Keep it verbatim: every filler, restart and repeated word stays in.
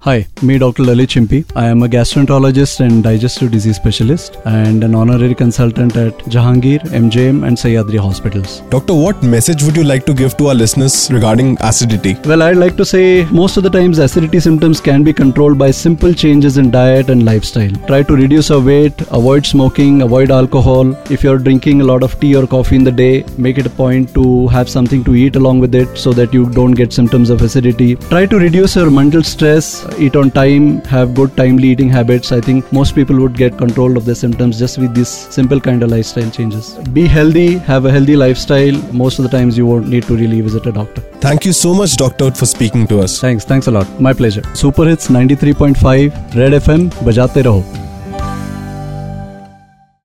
Hi, me Doctor Lalit Chimpi. I am a gastroenterologist and digestive disease specialist and an honorary consultant at Jahangir, M J M and Sahyadri hospitals. Doctor, what message would you like to give to our listeners regarding acidity? Well, I'd like to say most of the times acidity symptoms can be controlled by simple changes in diet and lifestyle. Try to reduce your weight, avoid smoking, avoid alcohol. If you're drinking a lot of tea or coffee in the day, make it a point to have something to eat along with it so that you don't get symptoms of acidity. Try to reduce your mental stress. Eat on time, have good timely eating habits. I think most people would get control of their symptoms just with these simple kind of lifestyle changes. Be healthy, have a healthy lifestyle. Most of the times you won't need to really visit a doctor. Thank you so much, Doctor, for speaking to us. Thanks, thanks a lot. My pleasure. Super Hits ninety-three point five, Red F M, bajate raho.